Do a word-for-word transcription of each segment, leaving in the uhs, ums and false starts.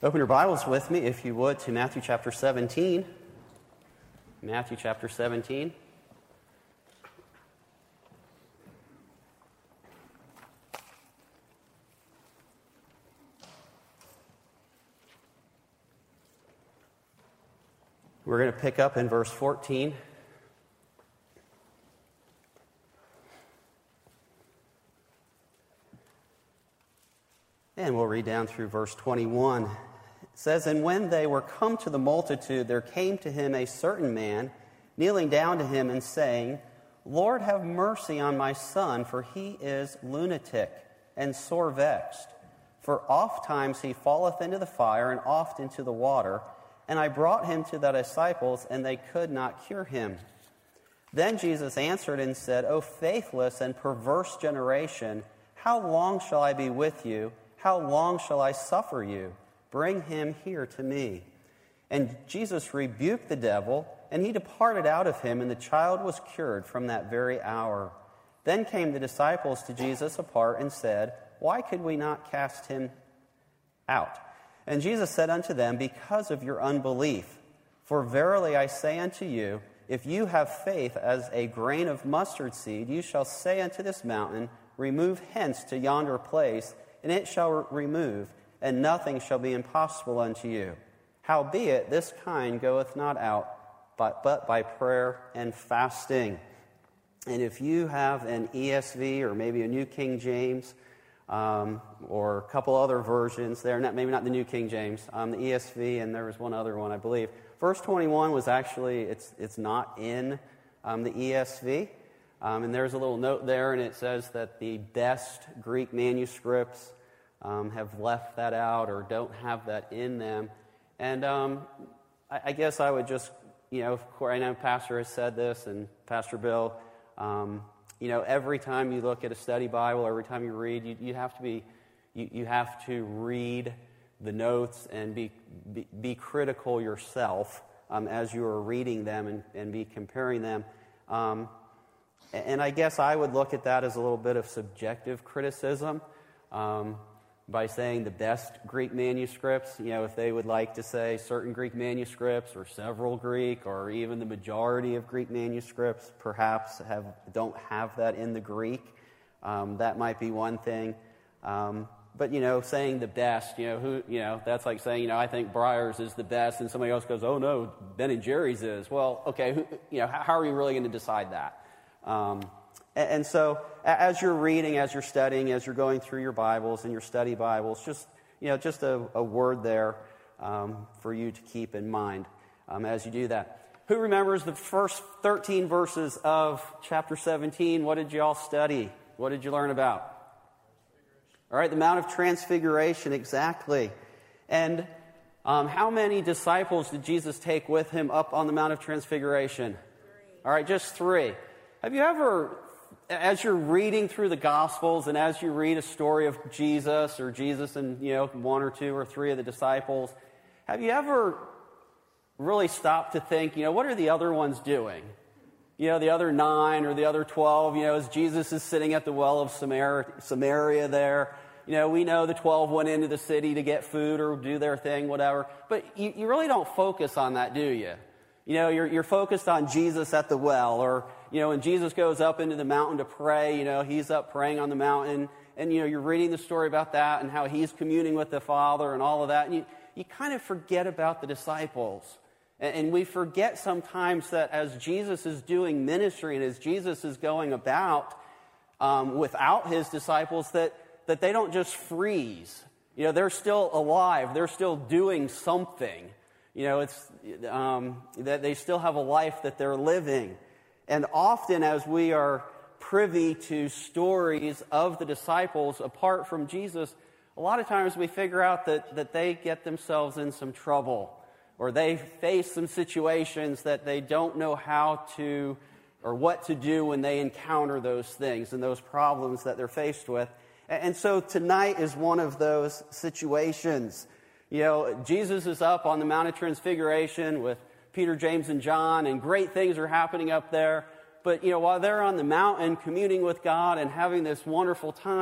Open your Bibles with me, if you would, to Matthew chapter seventeen. Matthew chapter seventeen. We're going to pick up in verse fourteen. And we'll read down through verse twenty-one. It says, "And when they were come to the multitude, there came to him a certain man, kneeling down to him and saying, Lord, have mercy on my son, for he is lunatic and sore vexed. For oft times he falleth into the fire, and oft into the water. And I brought him to the disciples, and they could not cure him. Then Jesus answered and said, O faithless and perverse generation, how long shall I be with you? How long shall I suffer you? Bring him here to me. And Jesus rebuked the devil, and he departed out of him, and the child was cured from that very hour. Then came the disciples to Jesus apart and said, Why could we not cast him out? And Jesus said unto them, Because of your unbelief. For verily I say unto you, if you have faith as a grain of mustard seed, you shall say unto this mountain, Remove hence to yonder place, and it shall remove, and nothing shall be impossible unto you. Howbeit, this kind goeth not out, but, but by prayer and fasting." And if you have an E S V or maybe a New King James, um, or a couple other versions there, not, maybe not the New King James, um, the E S V, and there was one other one, I believe. Verse twenty-one was actually, it's it's not in um, the E S V. Um, and there's a little note there, and it says that the best Greek manuscripts um, have left that out or don't have that in them. And um, I, I guess I would just, you know, of course, I know Pastor has said this, and Pastor Bill, um, you know, every time you look at a study Bible, every time you read, you, you have to be, you, you have to read the notes and be be, be critical yourself um, as you are reading them and, and be comparing them. Um, And I guess I would look at that as a little bit of subjective criticism um, by saying the best Greek manuscripts, you know, if they would like to say certain Greek manuscripts or several Greek or even the majority of Greek manuscripts perhaps have don't have that in the Greek, um, that might be one thing. Um, but, you know, saying the best, you know, who, you know, that's like saying, you know, I think Breyers is the best, and somebody else goes, oh, no, Ben and Jerry's is. Well, okay, who, you know, how, how are you really going to decide that? Um, and, and so as you're reading, as you're studying, as you're going through your Bibles and your study Bibles, just, you know, just a, a word there um, for you to keep in mind um, as you do that. Who remembers the first thirteen verses of chapter seventeen? What did you all study? What did you learn about? All right, the Mount of Transfiguration, exactly. And um, how many disciples did Jesus take with him up on the Mount of Transfiguration? Three. All right, just three. Have you ever, as you're reading through the Gospels and as you read a story of Jesus or Jesus and, you know, one or two or three of the disciples, have you ever really stopped to think, you know, what are the other ones doing? You know, the other nine or the other twelve, you know, as Jesus is sitting at the well of Samaria, Samaria there, you know, we know the twelve went into the city to get food or do their thing, whatever. But you, you really don't focus on that, do you? You know, you're, you're focused on Jesus at the well, or, you know, when Jesus goes up into the mountain to pray, you know, he's up praying on the mountain, and, you know, you're reading the story about that and how he's communing with the Father and all of that, and you, you kind of forget about the disciples. And, and we forget sometimes that as Jesus is doing ministry and as Jesus is going about um, without his disciples, that, that they don't just freeze. You know, they're still alive. They're still doing something. You know, it's um, that they still have a life that they're living. And often as we are privy to stories of the disciples apart from Jesus, a lot of times we figure out that, that they get themselves in some trouble, or they face some situations that they don't know how to or what to do when they encounter those things and those problems that they're faced with. And so tonight is one of those situations. You know, Jesus is up on the Mount of Transfiguration with Peter, James, and John, and great things are happening up there. But, you know, while they're on the mountain communing with God and having this wonderful time,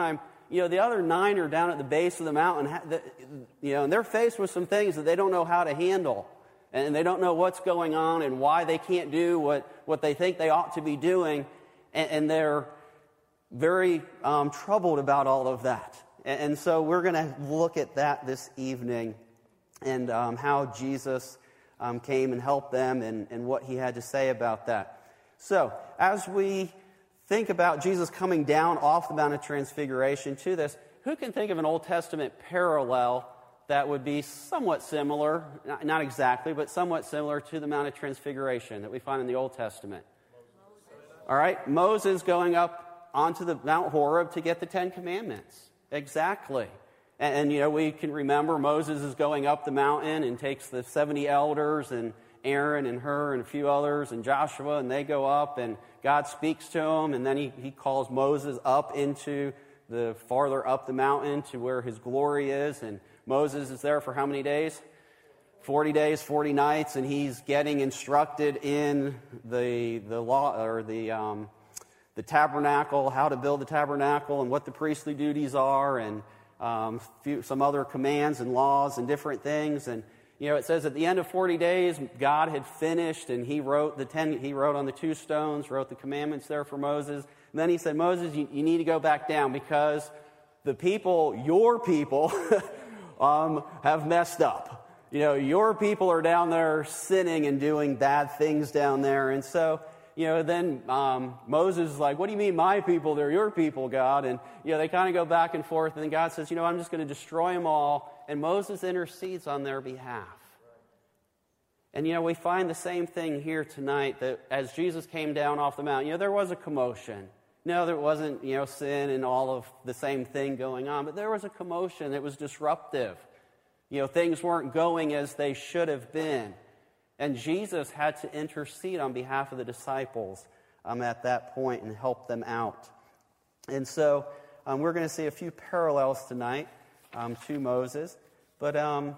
You know, the other nine are down at the base of the mountain, you know, and they're faced with some things that they don't know how to handle. And they don't know what's going on and why they can't do what, what they think they ought to be doing. And, and they're very um, troubled about all of that. And, and so we're going to look at that this evening and um, how Jesus um, came and helped them and, and what he had to say about that. So as we think about Jesus coming down off the Mount of Transfiguration to this, who can think of an Old Testament parallel that would be somewhat similar, not exactly, but somewhat similar to the Mount of Transfiguration that we find in the Old Testament? All right, Moses going up onto the Mount Horeb to get the Ten Commandments. Exactly. And, and, you know, we can remember Moses is going up the mountain and takes the seventy elders and Aaron and Hur and a few others and Joshua, and they go up and God speaks to him, and then he, he calls Moses up into the farther up the mountain to where his glory is, and Moses is there for how many days? forty days, forty nights, and he's getting instructed in the the law or the um, the tabernacle, how to build the tabernacle, and what the priestly duties are, and um, few, some other commands and laws and different things. And you know, it says at the end of forty days, God had finished, and He wrote the ten. He wrote on the two stones, wrote the commandments there for Moses. And then He said, Moses, you, you need to go back down because the people, your people. Um, have messed up. You know, your people are down there sinning and doing bad things down there. And so, you know, then um, Moses is like, what do you mean my people? They're your people, God. And, you know, they kind of go back and forth. And then God says, you know, I'm just going to destroy them all. And Moses intercedes on their behalf. And, you know, we find the same thing here tonight, that as Jesus came down off the mountain, you know, there was a commotion. No, there wasn't, you know, sin and all of the same thing going on, but there was a commotion that was disruptive. You know, things weren't going as they should have been. And Jesus had to intercede on behalf of the disciples um, at that point and help them out. And so um, we're going to see a few parallels tonight um, to Moses. But, um,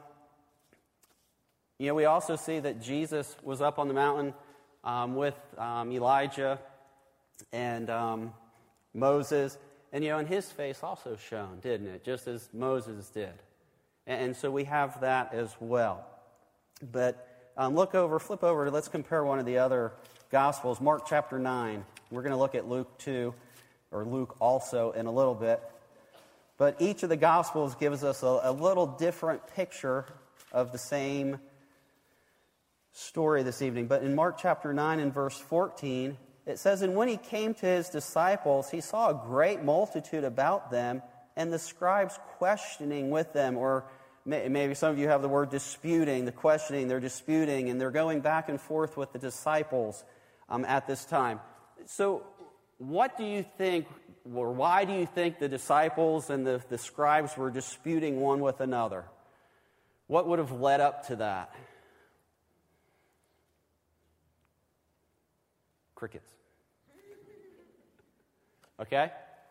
you know, we also see that Jesus was up on the mountain um, with um, Elijah and um, Moses, and you know, and his face also shone, didn't it? Just as Moses did, and, and so we have that as well. But um, look over, flip over. Let's compare one of the other Gospels, Mark chapter nine. We're going to look at Luke two, or Luke also in a little bit. But each of the Gospels gives us a, a little different picture of the same story this evening. But in Mark chapter nine and verse fourteen. It says, and when he came to his disciples, he saw a great multitude about them, and the scribes questioning with them, or maybe some of you have the word disputing, the questioning, they're disputing, and they're going back and forth with the disciples um, at this time. So what do you think, or why do you think the disciples and the, the scribes were disputing one with another? What would have led up to that? Crickets. Okay?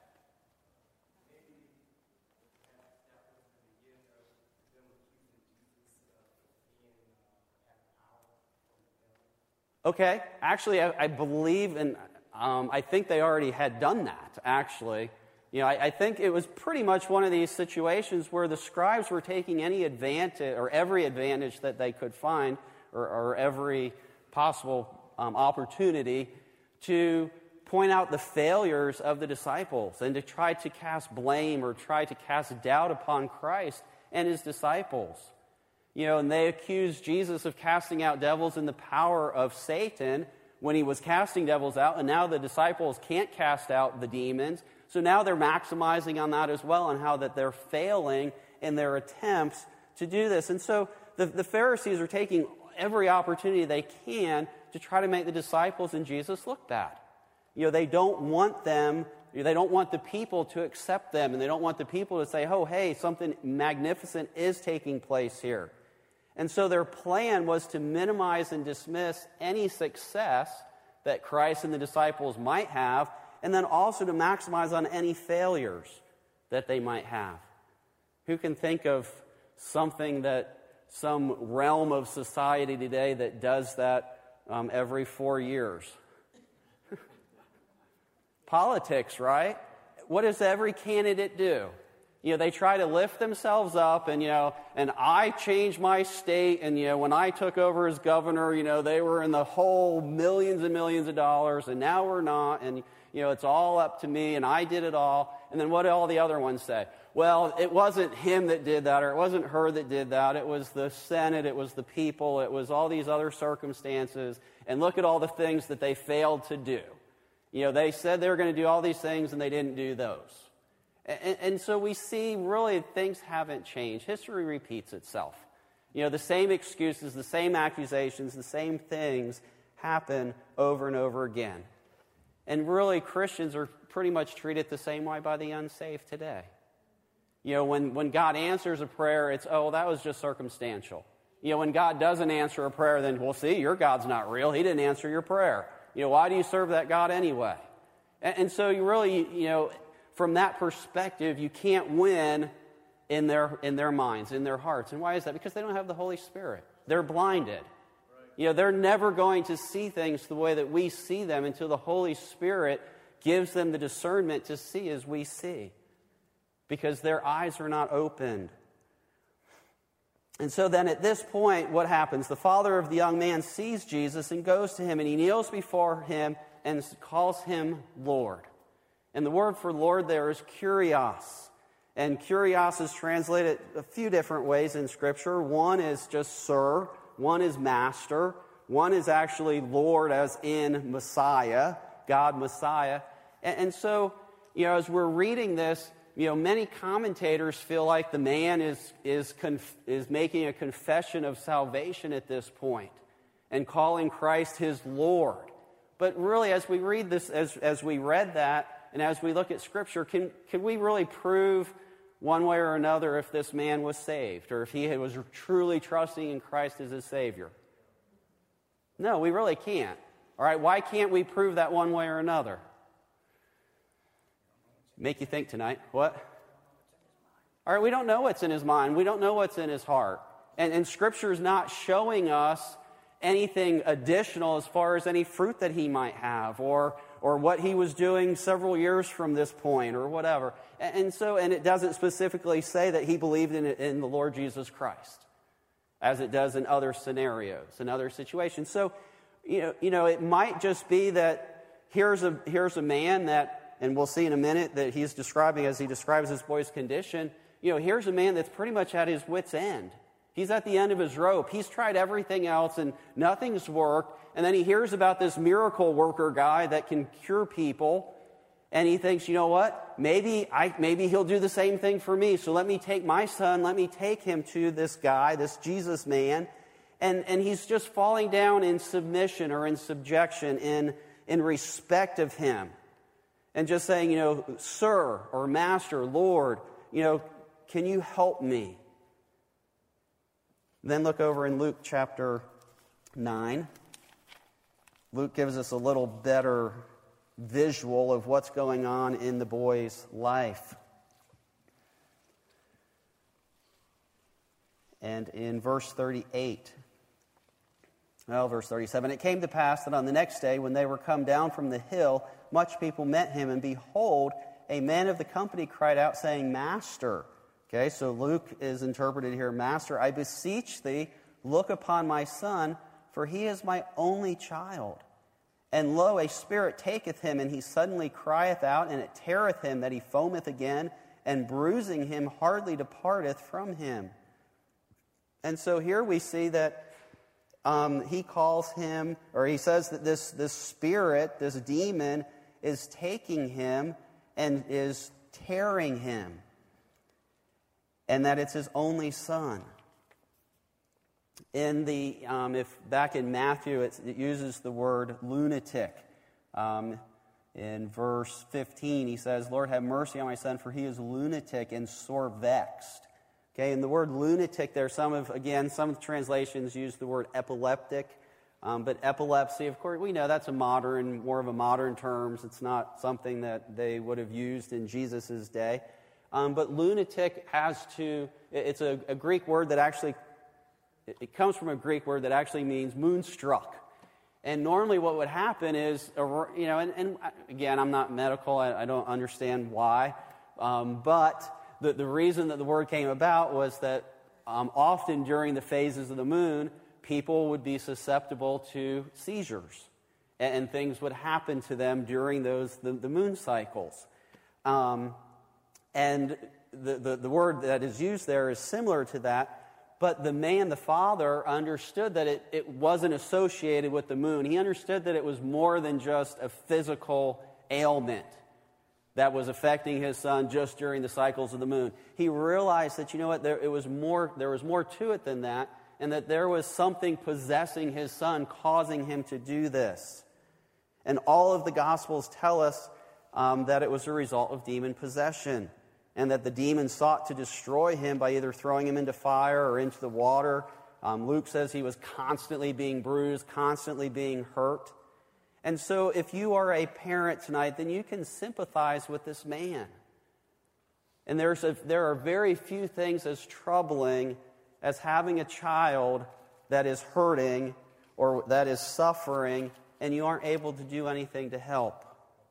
Okay. Actually, I, I believe, and um, I think they already had done that, actually. You know, I, I think it was pretty much one of these situations where the scribes were taking any advantage, or every advantage that they could find, or, or every possible um, opportunity to point out the failures of the disciples and to try to cast blame or try to cast doubt upon Christ and his disciples. You know, and they accused Jesus of casting out devils in the power of Satan when he was casting devils out, and now the disciples can't cast out the demons. So now they're maximizing on that as well, and how that they're failing in their attempts to do this. And so the, the Pharisees are taking every opportunity they can to try to make the disciples and Jesus look bad. You know, they don't want them, they don't want the people to accept them, and they don't want the people to say, oh, hey, something magnificent is taking place here. And so their plan was to minimize and dismiss any success that Christ and the disciples might have, and then also to maximize on any failures that they might have. Who can think of something that some realm of society today that does that um, every four years? Politics, right? What does every candidate do? You know, they try to lift themselves up and, you know, and I changed my state and, you know, when I took over as governor, you know, they were in the hole millions and millions of dollars and now we're not and, you know, it's all up to me and I did it all. And then what do all the other ones say? Well, it wasn't him that did that or it wasn't her that did that. It was the Senate, it was the people, it was all these other circumstances. And look at all the things that they failed to do. You know, they said they were going to do all these things and they didn't do those. And, and so we see really things haven't changed. History repeats itself. You know, the same excuses, the same accusations, the same things happen over and over again. And really Christians are pretty much treated the same way by the unsaved today. You know, when, when God answers a prayer, it's, oh, that was just circumstantial. You know, when God doesn't answer a prayer, then, well, see, your God's not real. He didn't answer your prayer. You know, why do you serve that God anyway? And, and so you really, you know, from that perspective, you can't win in their in their minds, in their hearts. And why is that? Because they don't have the Holy Spirit. They're blinded. Right. You know, they're never going to see things the way that we see them until the Holy Spirit gives them the discernment to see as we see. Because their eyes are not opened. And so then at this point, what happens? The father of the young man sees Jesus and goes to him, and he kneels before him and calls him Lord. And the word for Lord there is kurios. And kurios is translated a few different ways in Scripture. One is just sir. One is master. One is actually Lord as in Messiah, God Messiah. And, and so, you know, as we're reading this, you know, many commentators feel like the man is is conf- is making a confession of salvation at this point and calling Christ his Lord. But really, as we read this, as as we read that, and as we look at Scripture, can can we really prove one way or another if this man was saved or if he was truly trusting in Christ as his Savior? No, we really can't. All right, why can't we prove that one way or another? Make you think tonight. What? All right, we don't know what's in his mind. We don't know what's in his heart. And, and Scripture is not showing us anything additional as far as any fruit that he might have or or what he was doing several years from this point or whatever. And, and so, and it doesn't specifically say that he believed in, in the Lord Jesus Christ as it does in other scenarios, in other situations. So, you know, you know, it might just be that here's a here's a man that, and we'll see in a minute that he's describing as he describes this boy's condition. You know, here's a man that's pretty much at his wit's end. He's at the end of his rope. He's tried everything else and nothing's worked. And then he hears about this miracle worker guy that can cure people. And he thinks, you know what? Maybe I maybe he'll do the same thing for me. So let me take my son, let me take him to this guy, this Jesus man. And, and he's just falling down in submission or in subjection, in, in respect of him. And just saying, you know, sir or master, Lord, you know, can you help me? Then look over in Luke chapter nine. Luke gives us a little better visual of what's going on in the boy's life. And in verse thirty-eight, well, verse thirty-seven, it came to pass that on the next day when they were come down from the hill, much people met him, and behold, a man of the company cried out, saying, Master. Okay, so Luke is interpreted here, Master, I beseech thee, look upon my son, for he is my only child. And lo, a spirit taketh him, and he suddenly crieth out, and it teareth him that he foameth again, and bruising him hardly departeth from him. And so here we see that um, he calls him, or he says that this, this spirit, this demon, is taking him and is tearing him, and that it's his only son. In the um, if back in Matthew, it, it uses the word lunatic. Um, in verse fifteen, he says, "Lord, have mercy on my son, for he is lunatic and sore vexed." Okay, and the word lunatic there, some of again some translations use the word epileptic. Um, but epilepsy, of course, we know that's a modern, more of a modern terms. It's not something that they would have used in Jesus' day. Um, but lunatic has to, it's a, a Greek word that actually, it comes from a Greek word that actually means moonstruck. And normally what would happen is, you know, and, and again, I'm not medical, I, I don't understand why, um, but the, the reason that the word came about was that um, often during the phases of the moon, people would be susceptible to seizures, and, and things would happen to them during those the, the moon cycles. Um, and the, the, the word that is used there is similar to that. But the man, the father, understood that it, it wasn't associated with the moon. He understood that it was more than just a physical ailment that was affecting his son just during the cycles of the moon. He realized that, you know what, there, it was more, there was more to it than that, and that there was something possessing his son, causing him to do this. And all of the Gospels tell us um, that it was a result of demon possession, and that the demon sought to destroy him by either throwing him into fire or into the water. Um, Luke says he was constantly being bruised, constantly being hurt. And so if you are a parent tonight, then you can sympathize with this man. And there's a, there are very few things as troubling as having a child that is hurting or that is suffering, and you aren't able to do anything to help.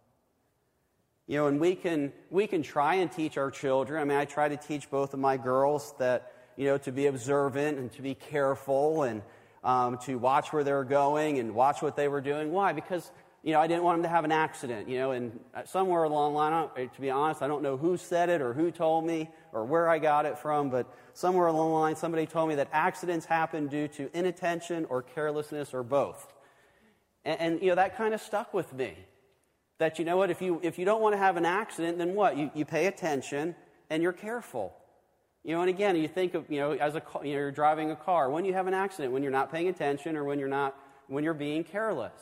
You know, and we can we can try and teach our children. I mean, I try to teach both of my girls that, you know, to be observant and to be careful and um, to watch where they're going and watch what they were doing. Why? Because, you know, I didn't want them to have an accident, you know, and somewhere along the line, to be honest, I don't know who said it or who told me or where I got it from, but somewhere along the line, somebody told me that accidents happen due to inattention or carelessness or both. And, and you know, that kind of stuck with me. That, you know what, if you if you don't want to have an accident, then what? You you pay attention and you're careful. You know, and again, you think of, you know, as a you know, you're driving a car. When you have an accident, when you're not paying attention or when you're not when you're being careless.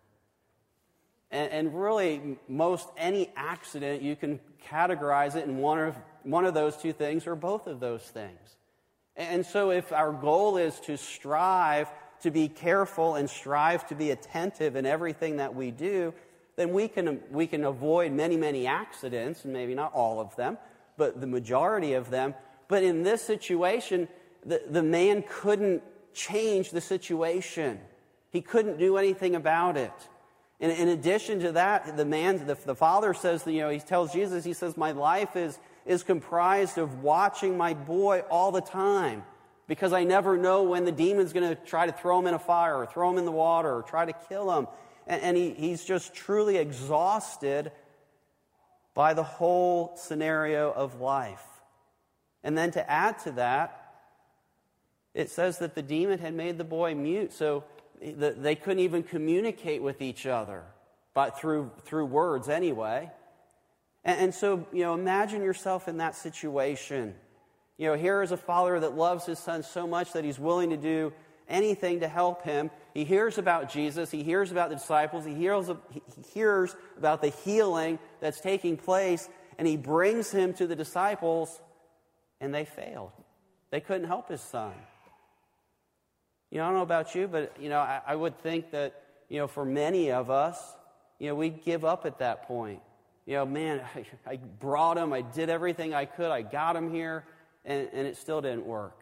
And, and really, most any accident, you can categorize it in one of one of those two things or both of those things. And so if our goal is to strive to be careful and strive to be attentive in everything that we do, then we can we can avoid many, many accidents, and maybe not all of them, but the majority of them. But in this situation, the, the man couldn't change the situation. He couldn't do anything about it. And in addition to that, the man, the, the father says, you know, he tells Jesus, he says, my life is, is comprised of watching my boy all the time, because I never know when the demon's going to try to throw him in a fire or throw him in the water or try to kill him. And he, he's just truly exhausted by the whole scenario of life. And then to add to that, it says that the demon had made the boy mute, so they couldn't even communicate with each other, but through through words anyway. And, and so, you know, imagine yourself in that situation. You know, here is a father that loves his son so much that he's willing to do anything to help him. He hears about Jesus. He hears about the disciples. He hears, he hears about the healing that's taking place, and he brings him to the disciples, and they failed. They couldn't help his son. You know, I don't know about you, but, you know, I, I would think that, you know, for many of us, you know, we'd give up at that point. You know, man, I, I brought him. I did everything I could. I got him here, and, and it still didn't work.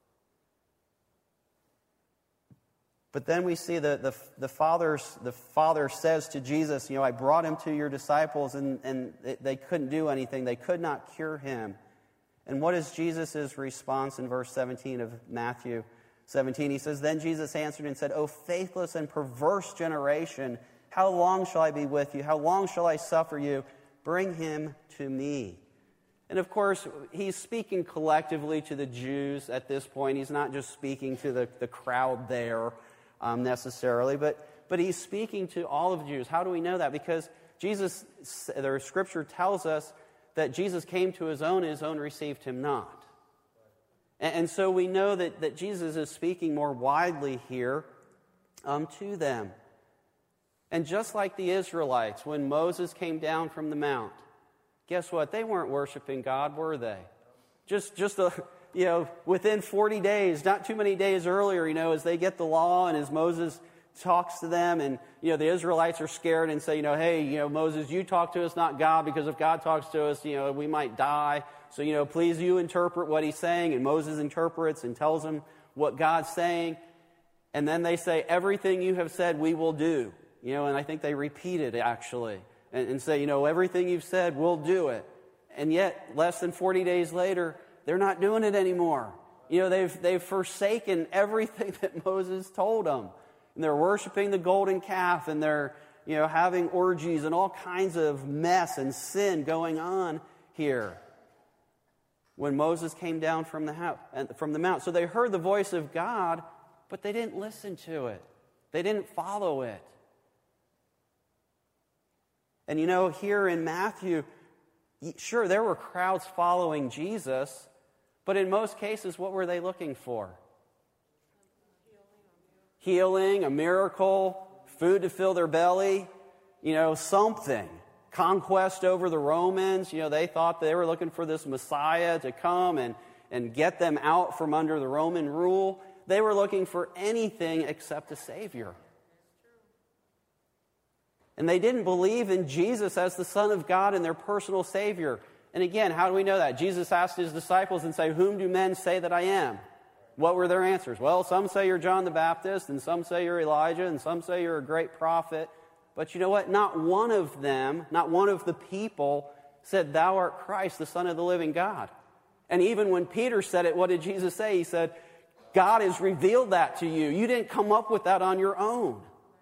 But then we see the, the, the, father's, the father says to Jesus, you know, I brought him to your disciples, and, and they couldn't do anything. They could not cure him. And what is Jesus' response in verse seventeen of Matthew seventeen? He says, then Jesus answered and said, O faithless and perverse generation, how long shall I be with you? How long shall I suffer you? Bring him to me. And of course, he's speaking collectively to the Jews at this point. He's not just speaking to the, the crowd there. Um, necessarily, but but he's speaking to all of the Jews. How do we know that? Because Jesus, the Scripture tells us that Jesus came to his own, and his own received him not. And, and so we know that, that Jesus is speaking more widely here um, to them. And just like the Israelites, when Moses came down from the mount, guess what? They weren't worshiping God, were they? Just just a... You know, within forty days, not too many days earlier, you know, as they get the law and as Moses talks to them, and, you know, the Israelites are scared and say, you know, hey, you know, Moses, you talk to us, not God, because if God talks to us, you know, we might die. So, you know, please you interpret what he's saying. And Moses interprets and tells them what God's saying. And then they say, everything you have said, we will do. You know, and I think they repeat it, actually, and, and say, you know, everything you've said, we'll do it. And yet, less than forty days later, they're not doing it anymore. You know, they've, they've forsaken everything that Moses told them. And they're worshiping the golden calf, and they're, you know, having orgies and all kinds of mess and sin going on here when Moses came down from the house, from the mount. So they heard the voice of God, but they didn't listen to it. They didn't follow it. And you know, here in Matthew, sure, there were crowds following Jesus, but in most cases, what were they looking for? Healing, a miracle, food to fill their belly, you know, something. Conquest over the Romans. You know, they thought they were looking for this Messiah to come and, and get them out from under the Roman rule. They were looking for anything except a Savior. And they didn't believe in Jesus as the Son of God and their personal Savior. And again, how do we know that? Jesus asked his disciples and said, "Whom do men say that I am?" What were their answers? Well, some say you're John the Baptist, and some say you're Elijah, and some say you're a great prophet. But you know what? Not one of them, not one of the people said, "Thou art Christ, the Son of the living God." And even when Peter said it, what did Jesus say? He said, "God has revealed that to you. You didn't come up with that on your own."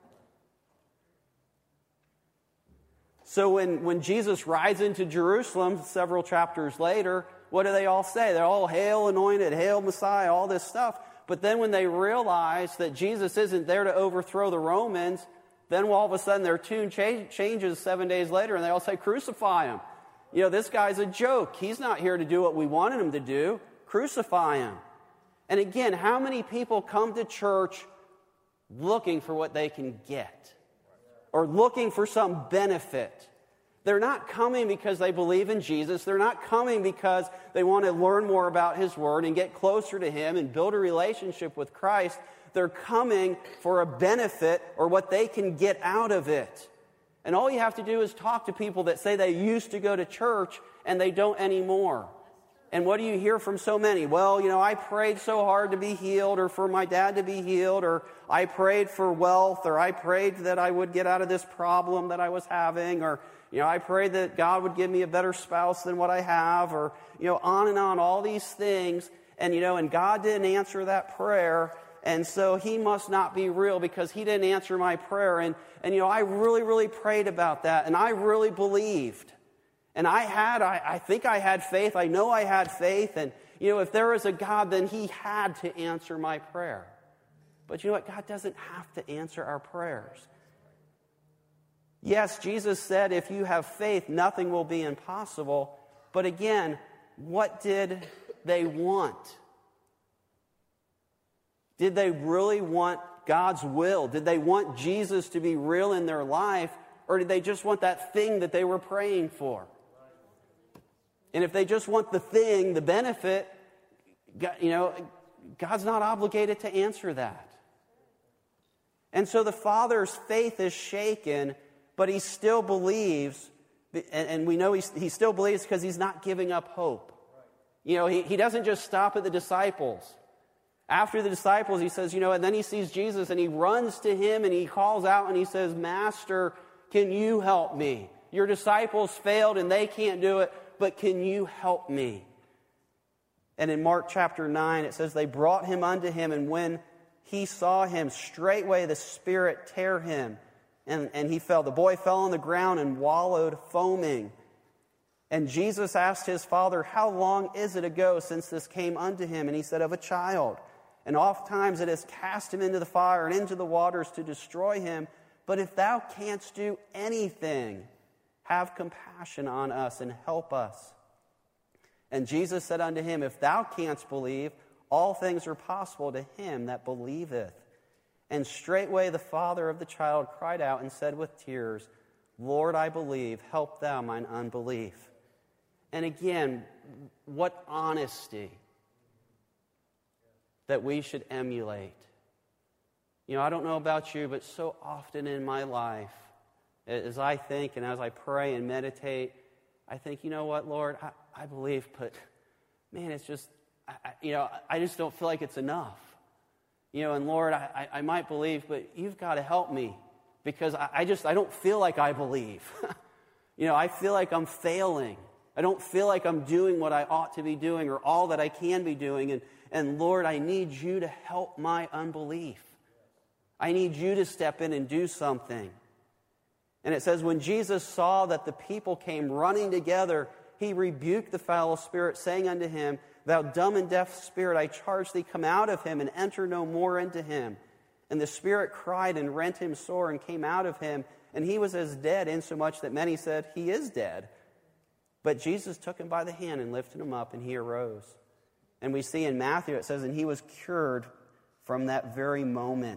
So when, when Jesus rides into Jerusalem several chapters later, what do they all say? They're all, "Hail anointed, hail Messiah," all this stuff. But then when they realize that Jesus isn't there to overthrow the Romans, then all of a sudden their tune cha- changes seven days later, and they all say, "Crucify him. You know, this guy's a joke. He's not here to do what we wanted him to do. Crucify him." And again, how many people come to church looking for what they can get? Or looking for some benefit? They're not coming because they believe in Jesus. They're not coming because they want to learn more about His Word and get closer to Him and build a relationship with Christ. They're coming for a benefit or what they can get out of it. And all you have to do is talk to people that say they used to go to church and they don't anymore. And what do you hear from so many? Well, you know, I prayed so hard to be healed, or for my dad to be healed, or I prayed for wealth, or I prayed that I would get out of this problem that I was having, or, you know, I prayed that God would give me a better spouse than what I have, or, you know, on and on, all these things. And, you know, and God didn't answer that prayer, and so He must not be real because He didn't answer my prayer. And, and you know, I really, really prayed about that, and I really believed. And I had, I, I think I had faith. I know I had faith. And, you know, if there is a God, then He had to answer my prayer. But you know what? God doesn't have to answer our prayers. Yes, Jesus said, if you have faith, nothing will be impossible. But again, what did they want? Did they really want God's will? Did they want Jesus to be real in their life? Or did they just want that thing that they were praying for? And if they just want the thing, the benefit, God, you know, God's not obligated to answer that. And so the father's faith is shaken, but he still believes, and we know he, he still believes because he's not giving up hope. You know, he, he doesn't just stop at the disciples. After the disciples, he says, you know, and then he sees Jesus and he runs to him and he calls out and he says, "Master, can you help me? Your disciples failed and they can't do it, but can you help me?" And in Mark chapter nine, it says, they brought him unto him, and when he saw him, straightway the spirit tear him, and, and he fell. The boy fell on the ground and wallowed, foaming. And Jesus asked his father, "How long is it ago since this came unto him?" And he said, "Of a child. And oft times it has cast him into the fire and into the waters to destroy him. But if thou canst do anything, have compassion on us and help us." And Jesus said unto him, "If thou canst believe, all things are possible to him that believeth." And straightway the father of the child cried out and said with tears, "Lord, I believe, help thou mine unbelief." And again, what honesty that we should emulate. You know, I don't know about you, but so often in my life, as I think and as I pray and meditate, I think, you know what, Lord, I, I believe, but man, it's just, I, I, you know, I just don't feel like it's enough. You know, and Lord, I, I, I might believe, but you've got to help me because I, I just, I don't feel like I believe. You know, I feel like I'm failing. I don't feel like I'm doing what I ought to be doing or all that I can be doing. And, and Lord, I need you to help my unbelief. I need you to step in and do something. And it says, when Jesus saw that the people came running together, he rebuked the foul spirit, saying unto him, Thou dumb and deaf spirit, I charge thee, come out of him and enter no more into him. And the spirit cried and rent him sore and came out of him. And he was as dead, insomuch that many said, He is dead. But Jesus took him by the hand and lifted him up, and he arose. And we see in Matthew, it says, and he was cured from that very moment.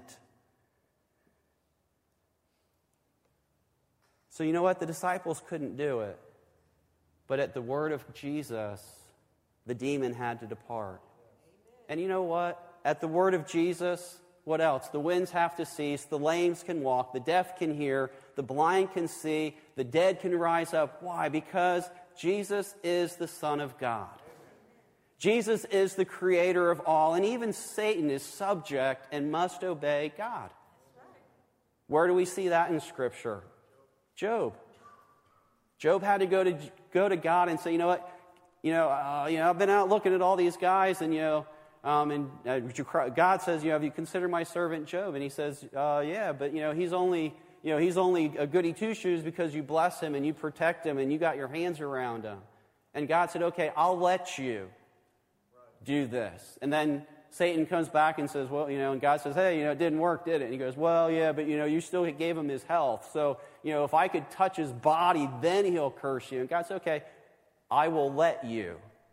So you know what? The disciples couldn't do it. But at the word of Jesus, the demon had to depart. And you know what? At the word of Jesus, what else? The winds have to cease, the lames can walk, the deaf can hear, the blind can see, the dead can rise up. Why? Because Jesus is the Son of God. Jesus is the creator of all, and even Satan is subject and must obey God. Where do we see that in Scripture? Job. Job had to go to go to God and say, you know what, you know, uh, you know, I've been out looking at all these guys, and you know, um, and uh, God says, you know, have you considered my servant Job? And he says, uh, yeah, but you know, he's only, you know, he's only a goody two shoes because you bless him and you protect him and you got your hands around him. And God said, okay, I'll let you do this. And then Satan comes back and says, well, you know, and God says, hey, you know, it didn't work, did it? And he goes, well, yeah, but, you know, you still gave him his health. So, you know, if I could touch his body, then he'll curse you. And God said, okay, I will let you.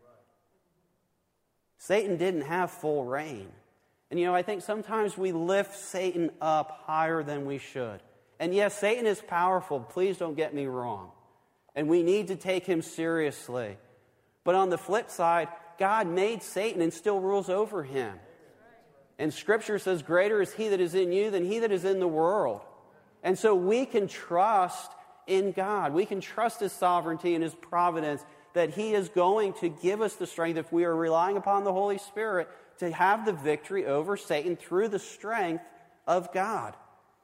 Satan didn't have full reign. And, you know, I think sometimes we lift Satan up higher than we should. And yes, Satan is powerful. Please don't get me wrong. And we need to take him seriously. But on the flip side, God made Satan and still rules over him. And Scripture says, greater is he that is in you than he that is in the world. And so we can trust in God. We can trust his sovereignty and his providence, that he is going to give us the strength, if we are relying upon the Holy Spirit, to have the victory over Satan through the strength of God.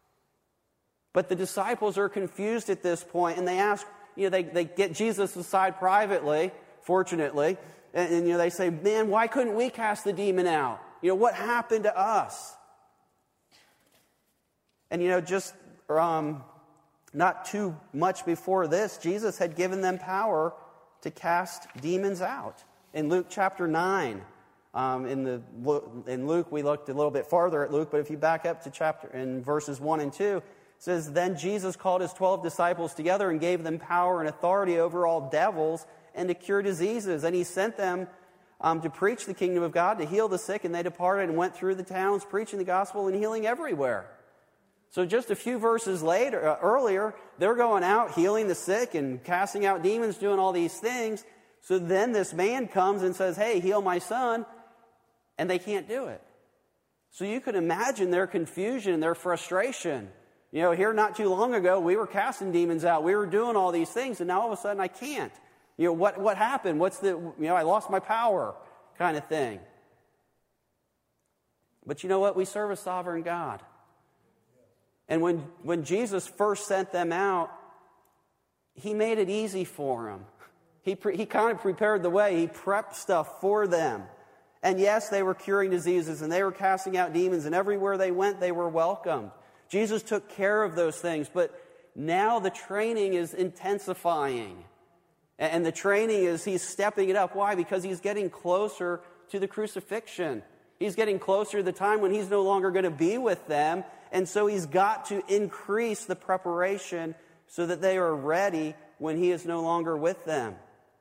But the disciples are confused at this point, and they ask, you know, they, they get Jesus aside privately, fortunately, and, and you know, they say, man, why couldn't we cast the demon out? You know, what happened to us? And, you know, just um, not too much before this, Jesus had given them power to cast demons out. In Luke chapter nine, um, in the in Luke, we looked a little bit farther at Luke, but if you back up to chapter in verses one and two, it says, then Jesus called his twelve disciples together and gave them power and authority over all devils and to cure diseases. And he sent them um, to preach the kingdom of God, to heal the sick, and they departed and went through the towns, preaching the gospel and healing everywhere. So just a few verses later, uh, earlier, they're going out healing the sick and casting out demons, doing all these things. So then this man comes and says, hey, heal my son, and they can't do it. So you can imagine their confusion and their frustration. You know, here not too long ago, we were casting demons out. We were doing all these things, and now all of a sudden I can't. You know, what, what happened? What's the, you know, I lost my power kind of thing. But you know what? We serve a sovereign God. And when, when Jesus first sent them out, he made it easy for them. He, pre, he kind of prepared the way. He prepped stuff for them. And yes, they were curing diseases, and they were casting out demons, and everywhere they went, they were welcomed. Jesus took care of those things, but now the training is intensifying. And the training is, he's stepping it up. Why? Because he's getting closer to the crucifixion. He's getting closer to the time when he's no longer going to be with them. And so he's got to increase the preparation so that they are ready when he is no longer with them.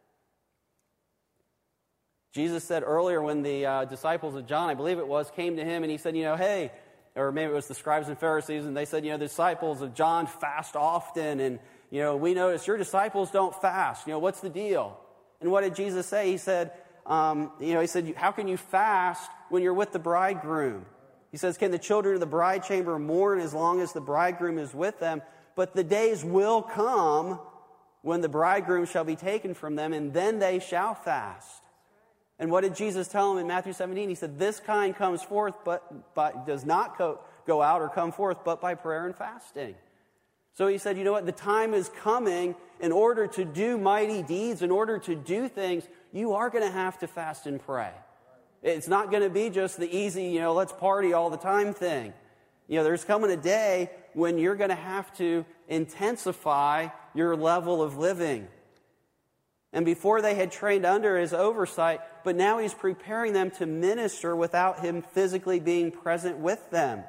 Jesus said earlier when the uh, disciples of John, I believe it was, came to him and he said, you know, hey, or maybe it was the scribes and Pharisees, and they said, you know, the disciples of John fast often, and, you know, we notice your disciples don't fast. You know, what's the deal? And what did Jesus say? He said, um, you know, he said, how can you fast when you're with the bridegroom? He says, can the children of the bride chamber mourn as long as the bridegroom is with them? But the days will come when the bridegroom shall be taken from them, and then they shall fast. And what did Jesus tell them in Matthew seventeen? He said, this kind comes forth, but, but does not go, go out or come forth, but by prayer and fasting. So he said, you know what, the time is coming. In order to do mighty deeds, in order to do things, you are going to have to fast and pray. It's not going to be just the easy, you know, let's party all the time thing. You know, there's coming a day when you're going to have to intensify your level of living. And before they had trained under his oversight, but now he's preparing them to minister without him physically being present with them.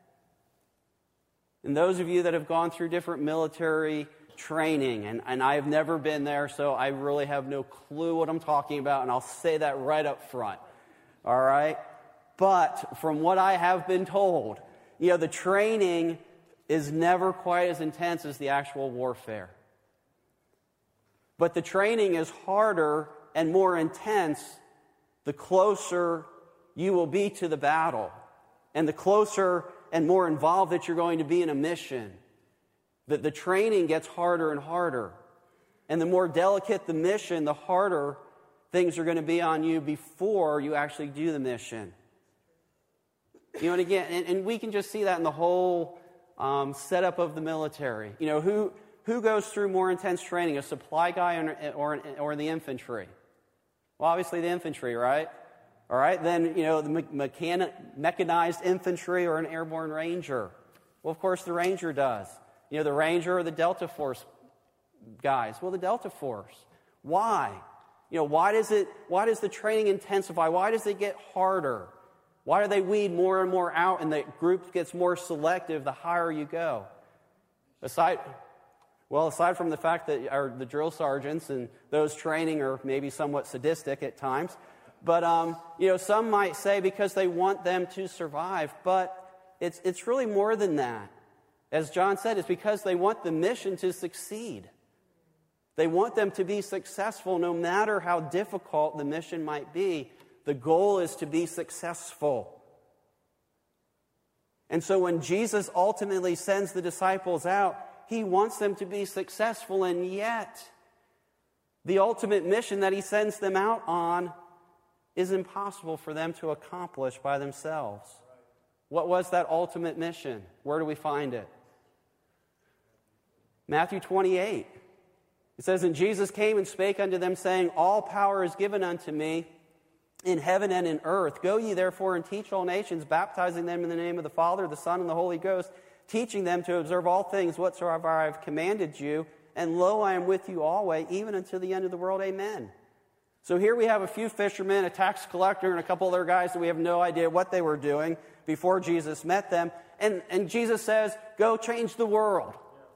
And those of you that have gone through different military training, and, and I have never been there, so I really have no clue what I'm talking about, and I'll say that right up front. All right? But from what I have been told, you know, the training is never quite as intense as the actual warfare. But the training is harder and more intense the closer you will be to the battle, and the closer and more involved that you're going to be in a mission. That the training gets harder and harder. And the more delicate the mission, the harder things are going to be on you before you actually do the mission. You know, and again, and, and we can just see that in the whole um, setup of the military. You know, who who goes through more intense training, a supply guy or, or, or the infantry? Well, obviously the infantry, right? All right, then, you know, the mechani- mechanized infantry or an airborne ranger. Well, of course, the ranger does. You know, the Ranger or the Delta Force guys. Well, the Delta Force. Why? You know, why does it? Why does the training intensify? Why does it get harder? Why do they weed more and more out, and the group gets more selective the higher you go? Aside, well, aside from the fact that our, the drill sergeants and those training are maybe somewhat sadistic at times, but um, you know, some might say because they want them to survive, but it's it's really more than that. As John said, it's because they want the mission to succeed. They want them to be successful no matter how difficult the mission might be. The goal is to be successful. And so when Jesus ultimately sends the disciples out, he wants them to be successful, and yet the ultimate mission that he sends them out on is impossible for them to accomplish by themselves. What was that ultimate mission? Where do we find it? Matthew twenty-eight. It says, "And Jesus came and spake unto them, saying, All power is given unto me in heaven and in earth. Go ye therefore and teach all nations, baptizing them in the name of the Father, the Son, and the Holy Ghost, teaching them to observe all things whatsoever I have commanded you. And lo, I am with you always, even unto the end of the world. Amen." So here we have a few fishermen, a tax collector, and a couple other guys that we have no idea what they were doing before Jesus met them. And, and Jesus says, go change the world.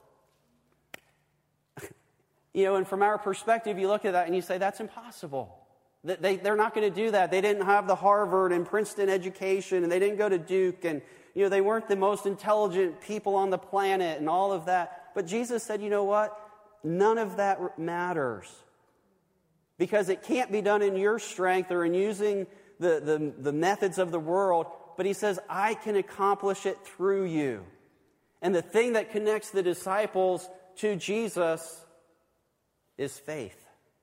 You know, and from our perspective, you look at that and you say, that's impossible. They, they're not going to do that. They didn't have the Harvard and Princeton education, and they didn't go to Duke, and, you know, they weren't the most intelligent people on the planet and all of that. But Jesus said, you know what? None of that matters. Because it can't be done in your strength or in using the, the, the methods of the world. But he says, I can accomplish it through you. And the thing that connects the disciples to Jesus is faith.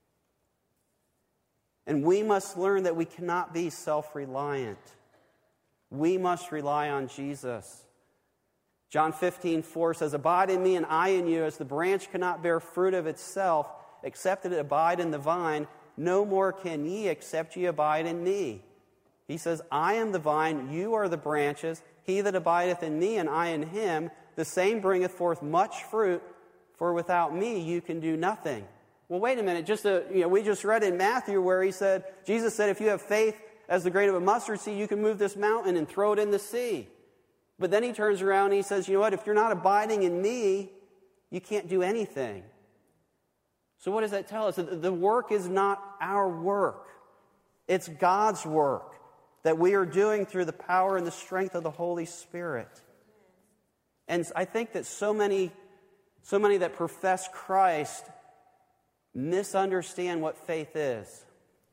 And we must learn that we cannot be self-reliant. We must rely on Jesus. John fifteen four says, Abide in me and I in you, as the branch cannot bear fruit of itself, except that it abide in the vine, no more can ye, except ye abide in me. He says, I am the vine, you are the branches. He that abideth in me and I in him, the same bringeth forth much fruit, for without me you can do nothing. Well, wait a minute. Just a, you know, we just read in Matthew where he said, Jesus said, if you have faith as the grain of a mustard seed, you can move this mountain and throw it in the sea. But then he turns around and he says, you know what? If you're not abiding in me, you can't do anything. So what does that tell us? The work is not our work. It's God's work that we are doing through the power and the strength of the Holy Spirit. And I think that so many, so many that profess Christ misunderstand what faith is.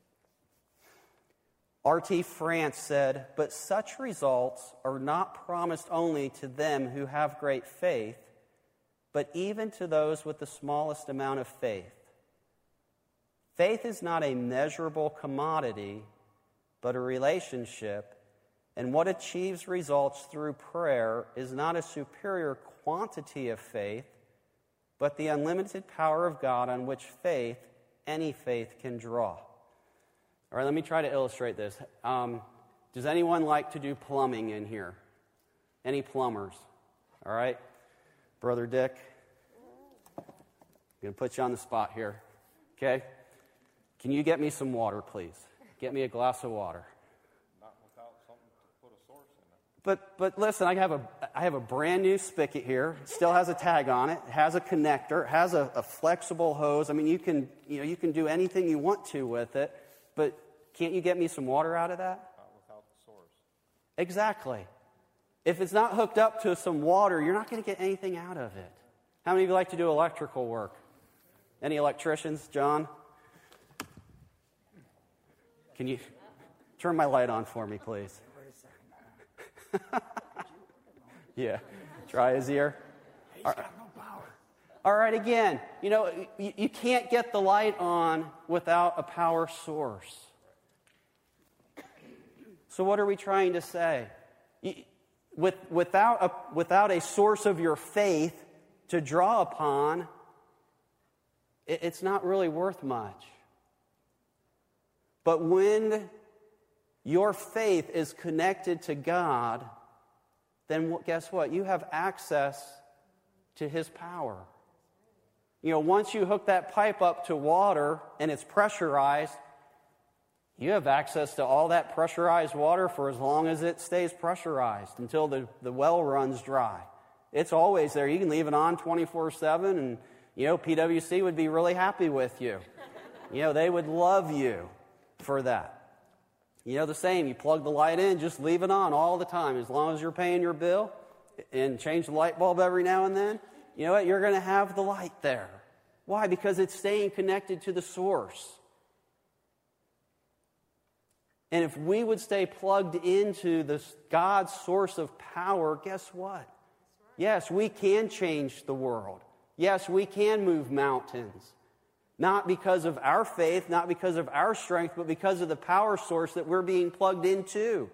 R T France said, but such results are not promised only to them who have great faith, but even to those with the smallest amount of faith. Faith is not a measurable commodity, but a relationship, and what achieves results through prayer is not a superior quantity of faith, but the unlimited power of God on which faith, any faith, can draw. All right, let me try to illustrate this. Um, does anyone like to do plumbing in here? Any plumbers? All right. Brother Dick, I'm going to put you on the spot here. Okay? Can you get me some water, please? Get me a glass of water. Not without something to put a source in it. But but listen, I have a I have a brand new spigot here. It still has a tag on it. It has a connector. It has a, a flexible hose. I mean, you can you know you can do anything you want to with it. But can't you get me some water out of that? Not without the source. Exactly. If it's not hooked up to some water, you're not going to get anything out of it. How many of you like to do electrical work? Any electricians, John? Can you turn my light on for me, please? Yeah. Try his ear. He's got no power. All right, again, you know, you, you can't get the light on without a power source. So what are we trying to say? You, with, without, a, without a source of your faith to draw upon, it, it's not really worth much. But when your faith is connected to God, then guess what? You have access to His power. You know, once you hook that pipe up to water and it's pressurized, you have access to all that pressurized water for as long as it stays pressurized until the, the well runs dry. It's always there. You can leave it on twenty-four seven and, you know, P W C would be really happy with you. You know, they would love you for that. You know, the same, you plug the light in, just leave it on all the time. As long as you're paying your bill and change the light bulb every now and then, you know what, you're going to have the light there. Why? Because it's staying connected to the source. And if we would stay plugged into this God's source of power, guess what? Yes, we can change the world. Yes, we can move mountains. Not because of our faith, not because of our strength, but because of the power source that we're being plugged into.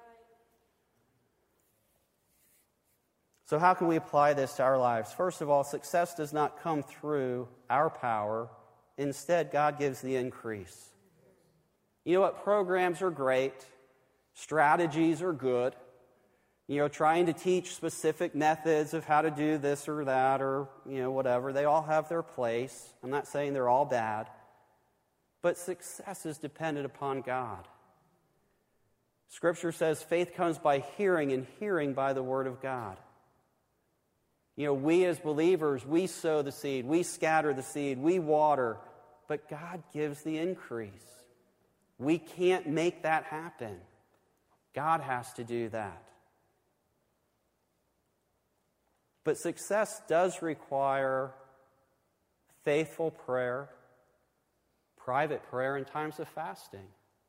So how can we apply this to our lives? First of all, success does not come through our power. Instead, God gives the increase. You know what? Programs are great. Strategies are good. You know, trying to teach specific methods of how to do this or that or, you know, whatever. They all have their place. I'm not saying they're all bad. But success is dependent upon God. Scripture says faith comes by hearing, and hearing by the Word of God. You know, we as believers, we sow the seed, we scatter the seed, we water, but God gives the increase. We can't make that happen. God has to do that. But success does require faithful prayer, private prayer, and times of fasting.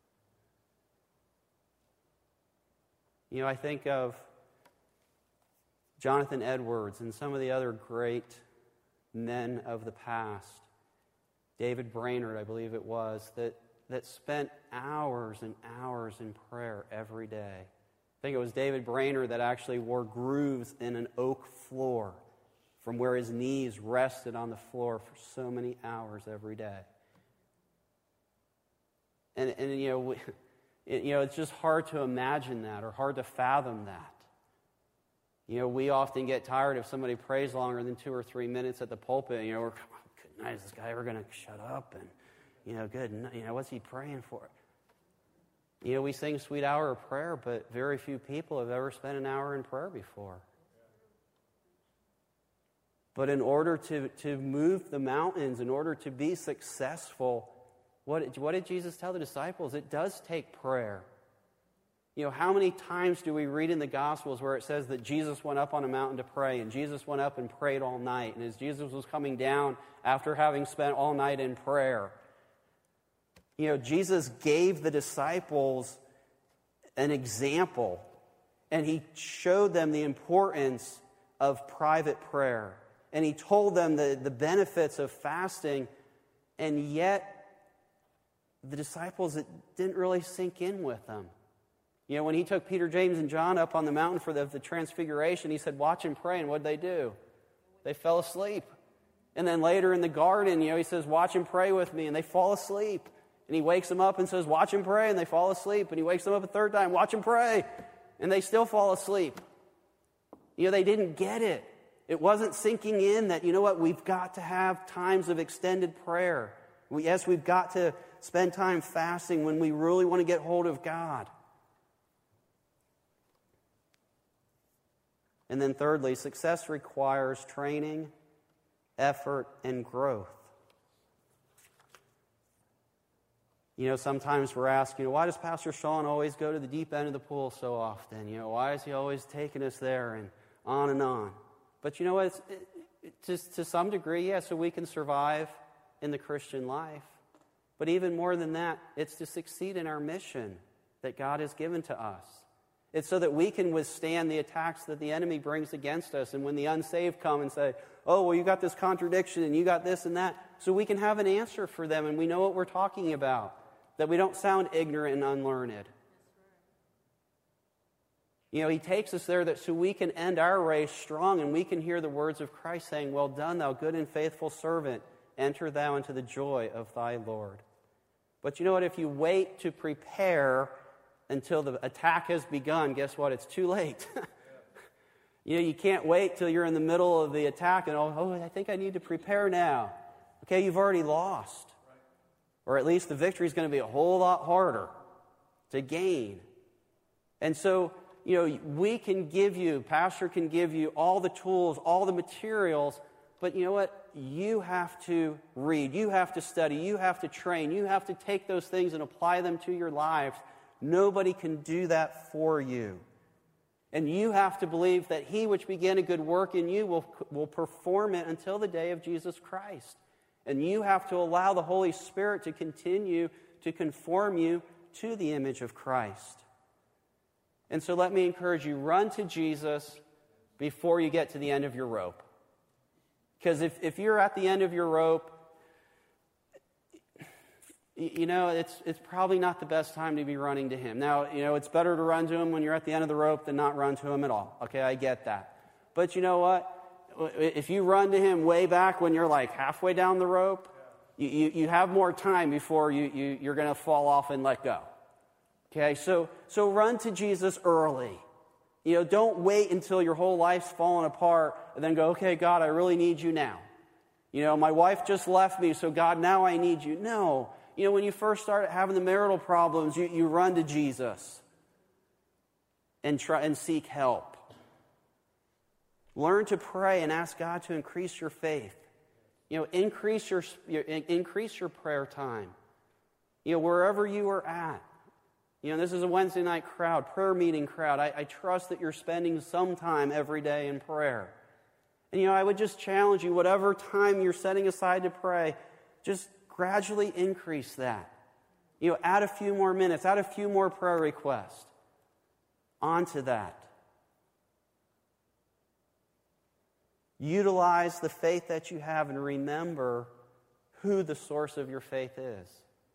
You know, I think of Jonathan Edwards and some of the other great men of the past. David Brainerd, I believe it was, that, that spent hours and hours in prayer every day. I think it was David Brainerd that actually wore grooves in an oak floor from where his knees rested on the floor for so many hours every day. And, and you know, we, it, you know, it's just hard to imagine that or hard to fathom that. You know, we often get tired if somebody prays longer than two or three minutes at the pulpit. You know, we're, oh, good night, is this guy ever going to shut up? And, you know, good night, you know, what's he praying for? You know, we sing Sweet Hour of Prayer, but very few people have ever spent an hour in prayer before. But in order to, to move the mountains, in order to be successful, what, what did Jesus tell the disciples? It does take prayer. You know, how many times do we read in the Gospels where it says that Jesus went up on a mountain to pray, and Jesus went up and prayed all night, and as Jesus was coming down after having spent all night in prayer, you know, Jesus gave the disciples an example, and he showed them the importance of private prayer, and he told them the, the benefits of fasting, and yet the disciples, it didn't really sink in with them. You know, when he took Peter, James, and John up on the mountain for the, the transfiguration, he said, watch and pray, and what did they do? They fell asleep. And then later in the garden, you know, he says, watch and pray with me, and they fall asleep. And he wakes them up and says, watch and pray, and they fall asleep. And he wakes them up a third time, watch and pray, and they still fall asleep. You know, they didn't get it. It wasn't sinking in that, you know what, we've got to have times of extended prayer. We, yes, we've got to spend time fasting when we really want to get hold of God. And then thirdly, success requires training, effort, and growth. You know, sometimes we're asked, you know, why does Pastor Sean always go to the deep end of the pool so often? You know, why is he always taking us there, and on and on? But you know what? It's, it, it, just to some degree, yeah, so we can survive in the Christian life. But even more than that, it's to succeed in our mission that God has given to us. It's so that we can withstand the attacks that the enemy brings against us. And when the unsaved come and say, oh, well, you got this contradiction and you got this and that, so we can have an answer for them and we know what we're talking about, that we don't sound ignorant and unlearned. You know, he takes us there that so we can end our race strong and we can hear the words of Christ saying, well done, thou good and faithful servant. Enter thou into the joy of thy Lord. But you know what? If you wait to prepare until the attack has begun, guess what? It's too late. You know, you can't wait till you're in the middle of the attack and, oh, oh, I think I need to prepare now. Okay, you've already lost. Or at least the victory is going to be a whole lot harder to gain. And so, you know, we can give you, Pastor can give you all the tools, all the materials, but you know what? You have to read, you have to study, you have to train, you have to take those things and apply them to your lives. Nobody can do that for you. And you have to believe that he which began a good work in you will, will perform it until the day of Jesus Christ. And you have to allow the Holy Spirit to continue to conform you to the image of Christ. And so let me encourage you, run to Jesus before you get to the end of your rope. Because if, if you're at the end of your rope, you know, it's it's probably not the best time to be running to him. Now, you know, it's better to run to him when you're at the end of the rope than not run to him at all. Okay, I get that. But you know what? If you run to him way back when you're like halfway down the rope, you, you, you have more time before you, you, you're going to fall off and let go. Okay, so so run to Jesus early. You know, don't wait until your whole life's fallen apart and then go, okay, God, I really need you now. You know, my wife just left me, so God, now I need you. No. You know, when you first start having the marital problems, you, you run to Jesus and try and seek help. Learn to pray and ask God to increase your faith. You know, increase your, your increase your prayer time. You know, wherever you are at. You know, this is a Wednesday night crowd, prayer meeting crowd. I, I trust that you're spending some time every day in prayer. And, you know, I would just challenge you, whatever time you're setting aside to pray, just gradually increase that. You know, add a few more minutes, add a few more prayer requests onto that. Utilize the faith that you have and remember who the source of your faith is.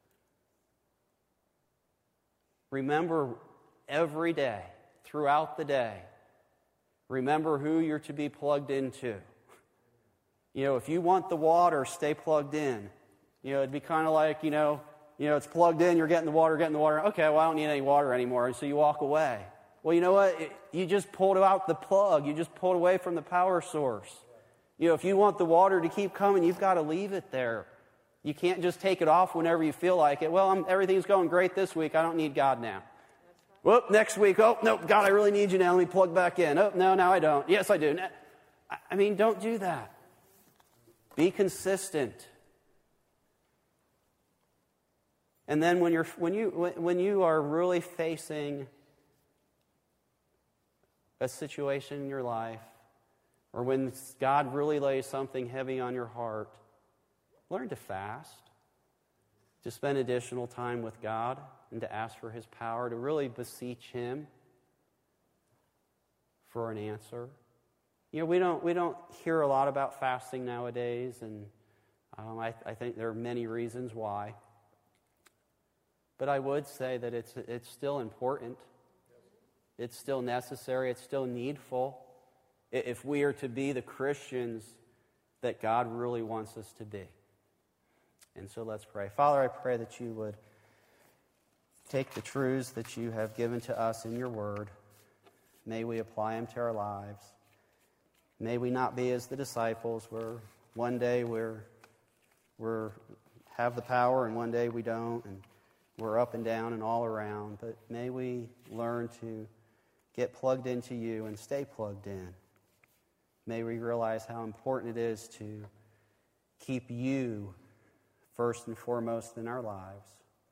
Remember every day, throughout the day, remember who you're to be plugged into. You know, if you want the water, stay plugged in. You know, it'd be kind of like, you know, you know, it's plugged in, you're getting the water, getting the water. Okay, well, I don't need any water anymore, and so you walk away. Well, you know what? It, you just pulled out the plug. You just pulled away from the power source. You know, if you want the water to keep coming, you've got to leave it there. You can't just take it off whenever you feel like it. Well, I'm, everything's going great this week. I don't need God now. Whoop, next week. Oh, no, God, I really need you now. Let me plug back in. Oh, no, now I don't. Yes, I do. I mean, don't do that. Be consistent. And then when you're when you when you are really facing a situation in your life, or when God really lays something heavy on your heart, learn to fast, to spend additional time with God, and to ask for his power, to really beseech him for an answer. You know, we don't we don't hear a lot about fasting nowadays, and um, I, I think there are many reasons why. But I would say that it's it's still important. It's still necessary. It's still needful. If we are to be the Christians that God really wants us to be. And so let's pray. Father, I pray that you would take the truths that you have given to us in your word. May we apply them to our lives. May we not be as the disciples, where one day we're, we're have the power and one day we don't, and we're up and down and all around. But may we learn to get plugged into you and stay plugged in. May we realize how important it is to keep you first and foremost in our lives.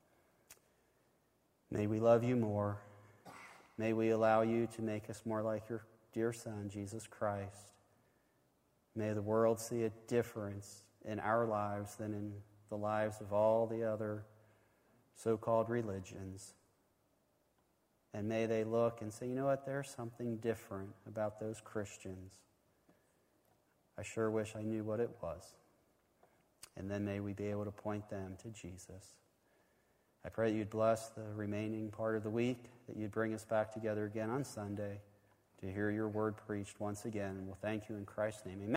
May we love you more. May we allow you to make us more like your dear Son, Jesus Christ. May the world see a difference in our lives than in the lives of all the other so-called religions. And may they look and say, you know what, there's something different about those Christians. I sure wish I knew what it was. And then may we be able to point them to Jesus. I pray that you'd bless the remaining part of the week, that you'd bring us back together again on Sunday to hear your word preached once again. And we'll thank you in Christ's name. Amen.